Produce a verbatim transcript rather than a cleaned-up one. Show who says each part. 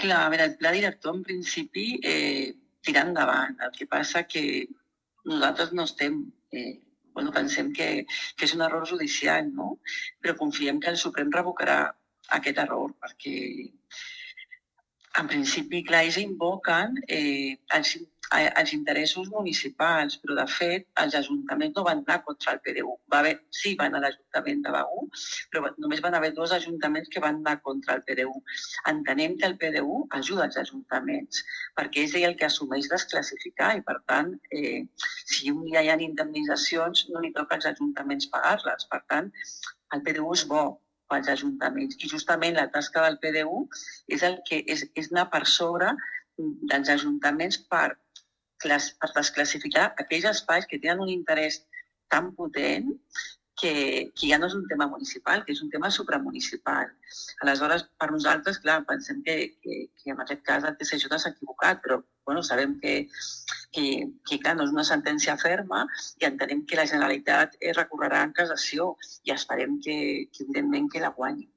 Speaker 1: Clar, a veure, el pla director en principi eh, tira endavant. El que passa que nosaltres no estem... Eh, bueno, pensem que, que és un error judicial, no? Però confiem que el Suprem revocarà aquest error, perquè en principi, clar, ells invoquen eh, els, eh, els interessos municipals, però de fet els ajuntaments no van anar contra el P D U. Va haver, sí, van a l'Ajuntament de Begur, però només van haver dos ajuntaments que van anar contra el P D U. Entenem que el P D U ajuda els ajuntaments, perquè és ell el que assumeix desclassificar i, per tant, eh, si un dia hi ha indemnitzacions, no li toca als ajuntaments pagar-les. Per tant, el P D U és bo pels ajuntaments. I justament la tasca del P D U és, el que, és, és anar per sobre dels ajuntaments per, clas, per desclassificar aquells espais que tenen un interès tan potent que, que ja no és un tema municipal, que és un tema supramunicipal. Aleshores, per nosaltres, clar, pensem que, que, que en aquest cas el T C J s'ha equivocat, però bueno, sabem que, que, que clar, no és una sentència ferma i entenem que la Generalitat recorrerà en cassació i esperem que, que evidentment, que la guanyi.